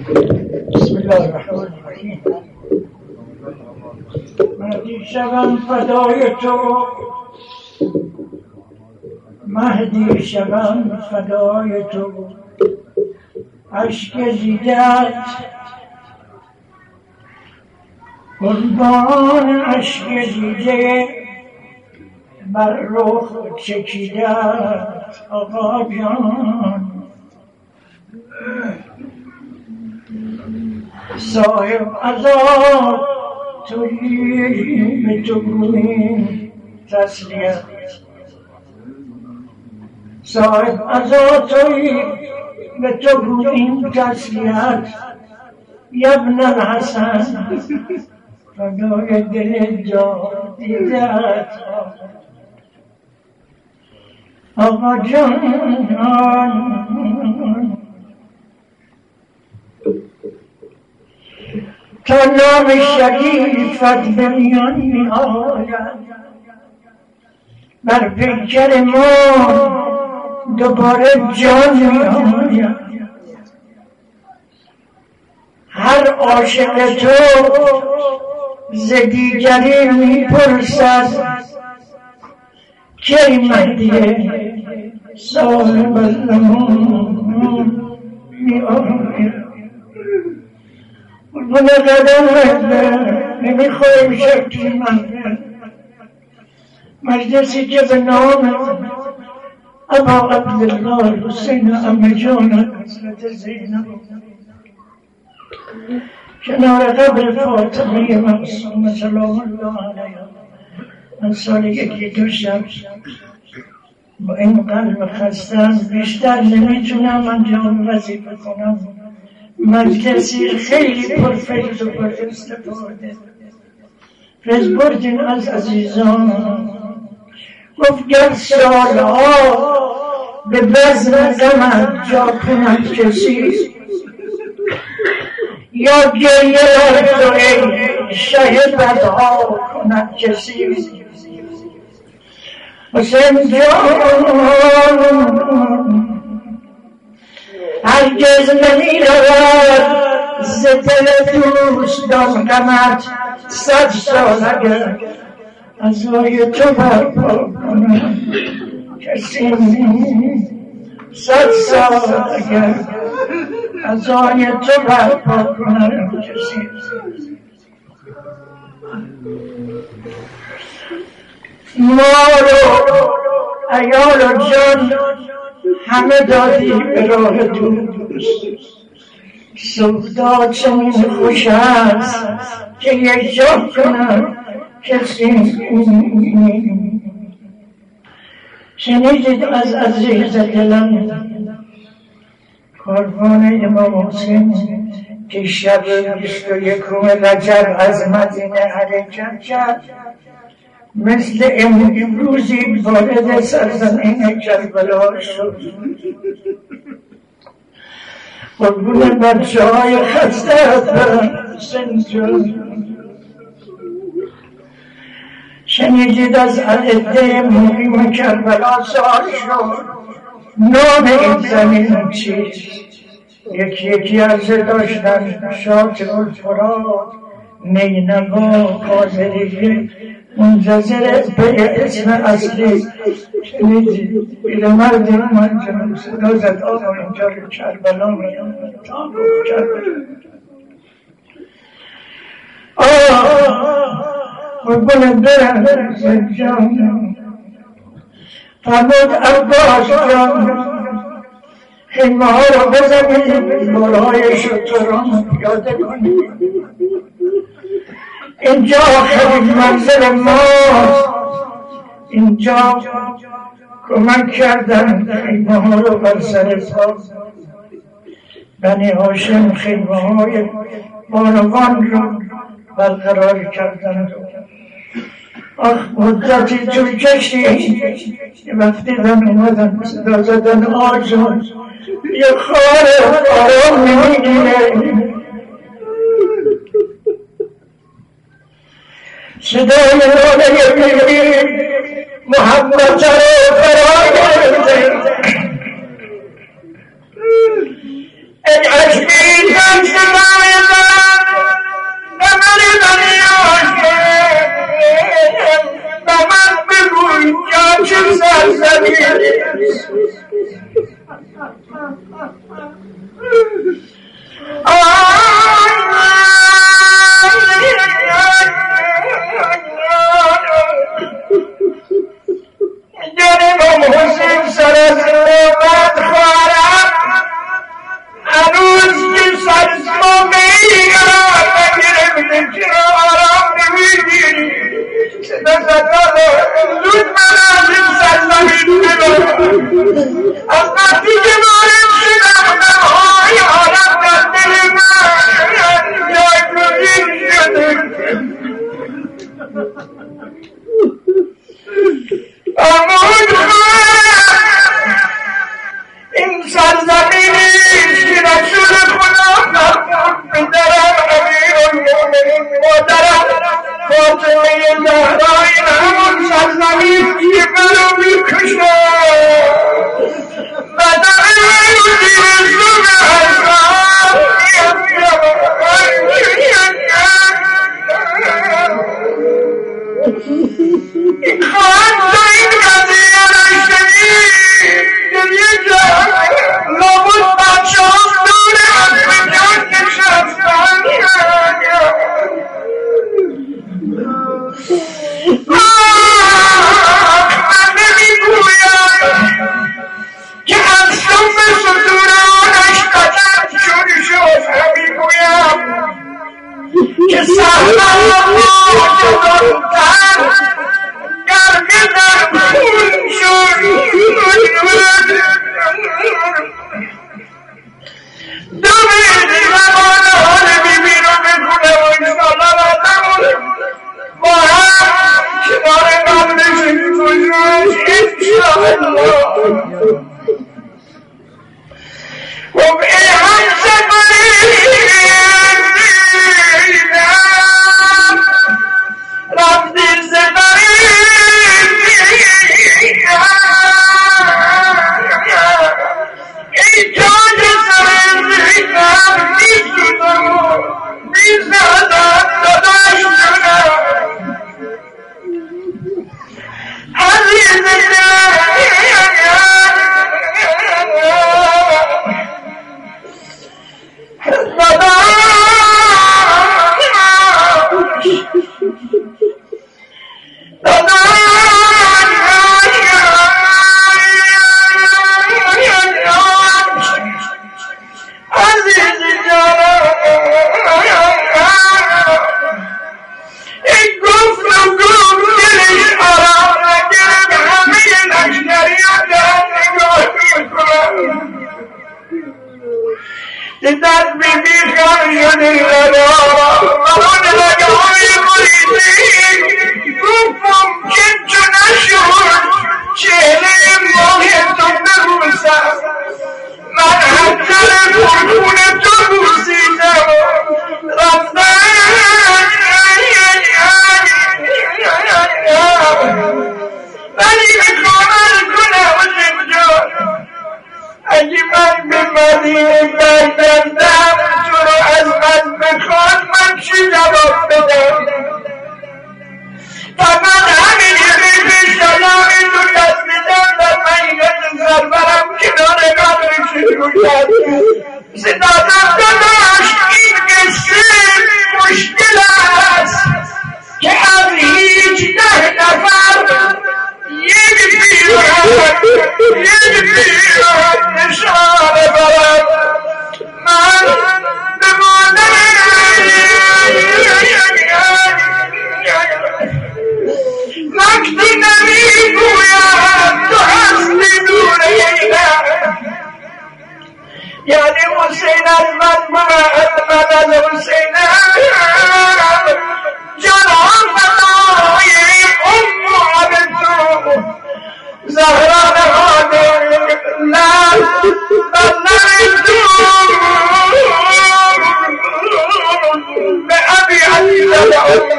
بسم الله الرحمن الرحیم. مهدی شوم فدای تو، مهدی شوم فدای تو، اشک دیدت قربان اشک دیده بر رخ چکیدت آقا جان. صاحب عزا تویی به تو گوییم تسلیت، صاحب عزا تویی به تو گوییم تسلیت. ابن الحسن فدای دل جان دیدت آقا جان. تا نام شریفت به میان می آید، بر پیکر ما دوباره جان می آید. هر عاشق تو ز دیگری می پرسد کی مهدی صاحب الزمان می آید. قربون قدم نمیخوایم شکلی من مجلسی که به نام ابا عبدالله حسین عمه جان حضرت زینب کنار قبر فاطمه معصومه سلام الله علیها من سال یکی دو شب با این قلب خستم بیشتر نمیتونم انجام وظیفه کنم. مجلسی خیلی پرفیض و پر استفاده فیض بردین از عزیزان. گفت گر سالها به بزم غمت جا کند کسی، یا گریه بر تو ای شه بدها کند کسی. حسین جان هرگز نمی رود ز دل دوستان غمت، 100 سال اگر عزای تو برپا کنم کسی، 100 سال اگر عزای تو برپا کنم کسی. ما رو عیال و جان همه دادی به راه دوست، سودا چنین خوش است که یک جا کنم کسی. شنیدید از عزیز دلم قربان امام حسین که شب 21 رجب از مدینه حرکت کرد، مثل امروزی وارد سرزمین کربلا شد. قربون بچه های خسته برن سنجان. شنیدید از عده مقیم کربلا سال شد نام این زمین چیست؟ یکی عرضه داشتن شاطئ الفرات، نینوا، قاضریه، منتظر به اسم اصلی. شنیدید پیرمرد من جنوب صدا زد آقا اینجا رو کربلا میام تا گفت کربلا. قربون برم جان. فرمود عباس جان خیمه ها رو بزنید، بارهای شتران پیاده کنید. اینجا خیلی منزل ماست، اینجا کمک کردن خیمه ها رو بر سر پا. بنی هاشم خیمه های بانوان رو برقرار کردن. مدتی طول کشید وقتی من اومدم صدا زدن آجان یه خواهر آرام نمیگیره. صدای ناله میگیر محبت رو فرا گرفته. ای عجبی نفس که سهرم آجدانتر گرگه در خون شد دویدی روانه حال بیبی رو بکنه و انشالله بردمونه با هم کنار قبلش کجاش انشالله خب ای همسه بریدم رفتی زبریدم ای تاج سرزیدم میشدم و میزدم داداش جونم عزیز دست بیبی خواهیانی لبا آن لگه های بریدی گفت ممکن چو نشد چهره ماه تو ببوسم من حتی پرخون تو بوسیدم رفتم ولی میخوام کنم جان اگه من به مدینه برگردم تو رو از من بخواد من چی جواب بدم فقط همین غیب سلامی تو دست میدم در مهینت سرورم کنار قبرش رو کرد صدادم داداش این قصه مشکل است که از هیچ 10 نفر یک پیرهن نشانه برد من به مادر وقتی نمیگویم تو هستی دور اینم یعنی حسین از من از حسینم جنان فدای اموال تو زهرا نهاده لب تو به ابی عزیز